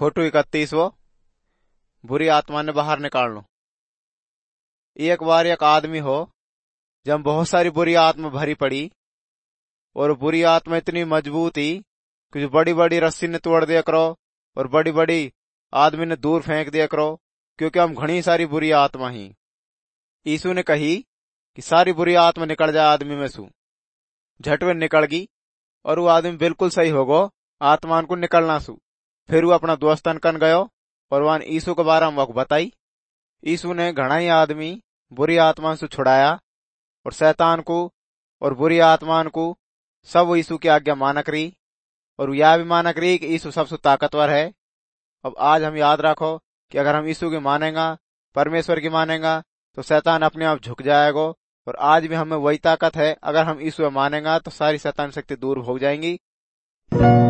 Photo 31 बुरी आत्मा ने बाहर निकालना। एक बार एक आदमी हो जब बहुत सारी बुरी आत्मा भरी पड़ी और बुरी आत्मा इतनी मजबूत थी कि जो बड़ी बड़ी रस्सी ने तोड़ दिया करो और बड़ी बड़ी आदमी ने दूर फेंक दिया करो, क्योंकि हम घनी सारी बुरी आत्मा ही। यीशु ने कही कि सारी बुरी आत्मा निकल जाए आदमी में सु। झटवे निकल गई और वो आदमी बिल्कुल सही हो गो, आत्मान को निकलना सु। फिर वो अपना दोस्तन कन गयो और वहां यीशु के बारे में वक बताई। यीशु ने घना ही आदमी बुरी आत्मा से छुड़ाया और शैतान को और बुरी आत्मान को सब यीशु की आज्ञा मानक रही और यह भी मानक रही कि यीशु सबसे ताकतवर है। अब आज हम याद रखो कि अगर हम यीशु की मानेगा, परमेश्वर की मानेगा, तो शैतान अपने आप झुक जाएगा। और आज भी हमें वही ताकत है, अगर हम यीशु मानेगा तो सारी शैतान शक्ति दूर हो जाएंगी।